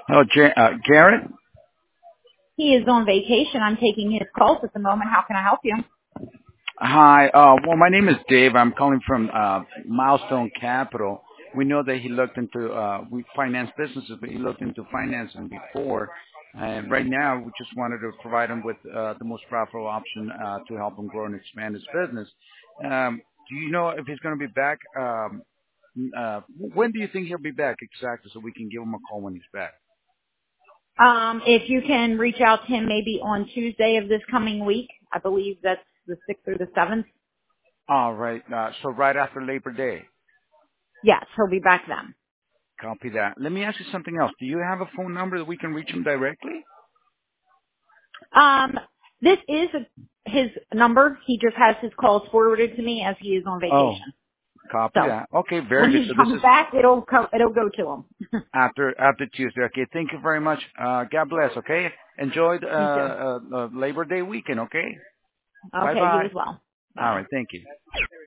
Oh, Garrett? He is on vacation. I'm taking his calls at the moment. How can I help you? Hi. Well, my name is Dave. I'm calling from Milestone Capital. We know that he looked into, we finance businesses, but he looked into financing before. And right now, we just wanted to provide him with the most profitable option to help him grow and expand his business. Do you know if he's going to be back? When do you think he'll be back exactly so we can give him a call when he's back? If you can reach out to him maybe on Tuesday of this coming week, I believe that's the 6th or the 7th. All right. So right after Labor Day. Yes, he'll be back then. Copy that. Let me ask you something else. Do you have a phone number that we can reach him directly? Um, this is his number. He just has his calls forwarded to me as he is on Oh, vacation. copy So that. Okay, very when good. he So this comes is back, it'll go to him. after Tuesday. Okay, thank you very much. God bless. Okay, enjoy You too. Labor Day weekend. Okay, bye Okay, you bye. as well. All Bye. right, thank you.